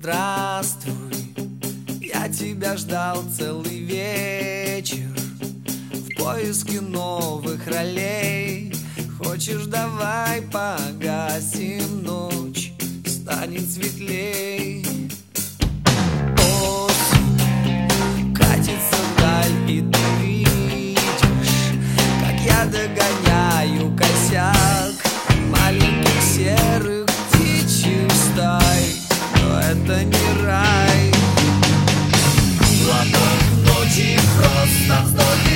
здравствуй. Я тебя ждал целый вечер в поиске новых ролей. Хочешь, давай погасим ночь, станет светлей. Осень катится вдаль, и ты видишь, как я догоняю косяк маленьких серых птичьих стай. Но это не рай. Глоток ночи, просто вздохи.